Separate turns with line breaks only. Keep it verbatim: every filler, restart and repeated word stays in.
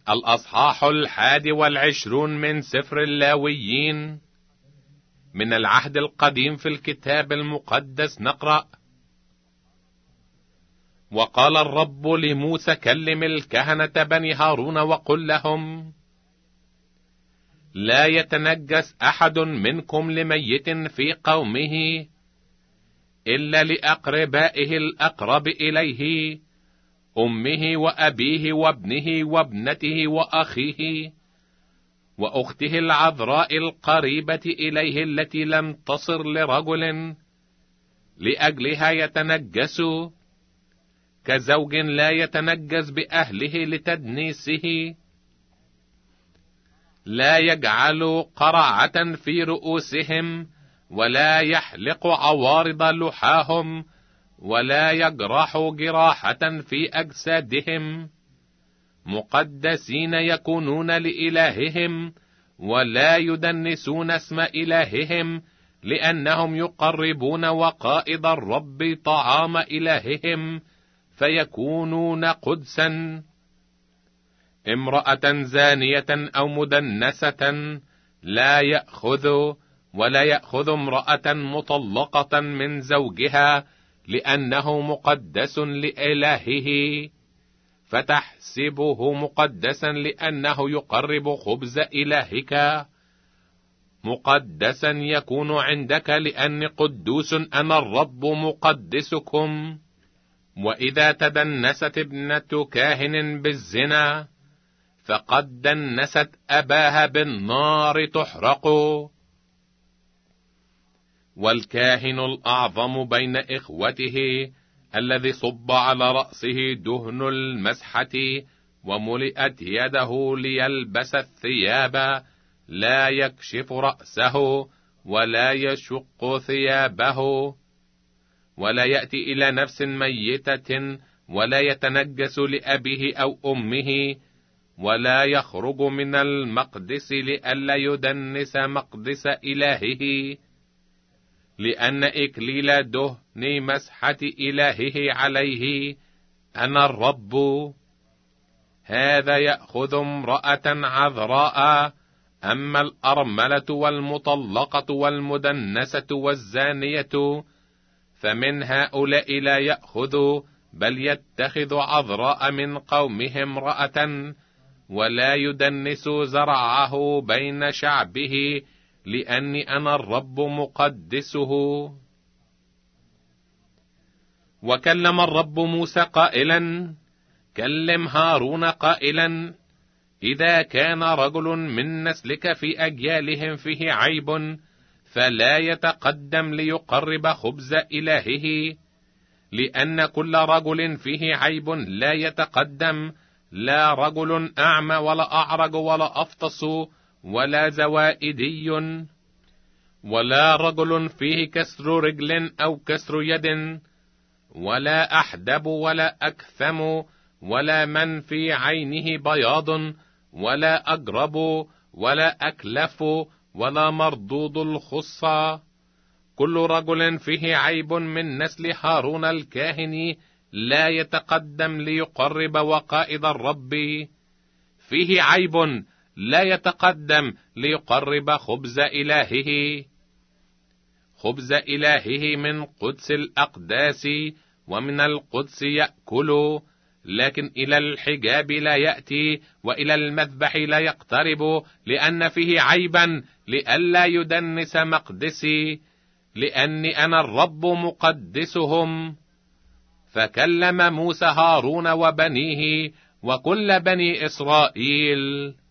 الأصحاح الحادي والعشرون من سفر اللاويين. من العهد القديم في الكتاب المقدس نقرأ: وقال الرب لموسى: كلم الكهنة بني هارون وقل لهم: لا يتنجس أحد منكم لميت في قومه إلا لأقربائه الأقرب إليه، أمه وأبيه وابنه وابنته وأخيه وأخته العذراء القريبة إليه التي لم تصر لرجل، لأجلها يتنجس، كزوج لا يتنجس بأهله لتدنيسه. لا يجعل قرعة في رؤوسهم، ولا يحلق عوارض لحاهم، ولا يجرح جراحة في أجسادهم. مقدسين يكونون لإلههم، ولا يدنسون اسم إلههم، لأنهم يقربون وقائد الرب طعام إلههم، فيكونون قدسا. امرأة زانية أو مدنسة لا يأخذ، ولا يأخذ امرأة مطلقة من زوجها، لأنه مقدس لإلهه، فتحسبه مقدسا لأنه يقرب خبز إلهك. مقدسا يكون عندك، لأني قدوس أنا الرب مقدسكم. وإذا تدنست ابنة كاهن بالزنا، فقد دنست أباها بالنار تحرق. والكاهن الأعظم بين إخوته الذي صب على رأسه دهن المسحة وملئت يده ليلبس الثياب، لا يكشف رأسه ولا يشق ثيابه، ولا يأتي إلى نفس ميتة، ولا يتنجس لأبيه أو أمه، ولا يخرج من المقدس لئلا يدنس مقدس إلهه، لأن إكليل دهن مسحة إلهه عليه أنا الرب. هذا يأخذ امرأة عذراء. أما الأرملة والمطلقة والمدنسة والزانية فمن هؤلاء لا يأخذ، بل يتخذ عذراء من قومه امرأة، ولا يدنس زرعه بين شعبه، لأني أنا الرب مقدسه. وكلم الرب موسى قائلا: كلم هارون قائلا: إذا كان رجل من نسلك في أجيالهم فيه عيب، فلا يتقدم ليقرب خبز إلهه، لأن كل رجل فيه عيب لا يتقدم، لا رجل أعمى ولا أعرج ولا أفطس ولا زوائدي، ولا رجل فيه كسر رجل أو كسر يد، ولا أحدب ولا أكثم، ولا من في عينه بياض، ولا أجرب، ولا أكلف، ولا مردود الخصى. كل رجل فيه عيب من نسل هارون الكاهن لا يتقدم ليقرب وقائد الرب. فيه عيب لا يتقدم ليقرب خبز إلهه. خبز إلهه من قدس الأقداس، ومن القدس يأكل، لكن إلى الحجاب لا يأتي، وإلى المذبح لا يقترب، لأن فيه عيبا، لئلا يدنس مقدسي، لأني أنا الرب مقدسهم. فكلم موسى هارون وبنيه وكل بني إسرائيل.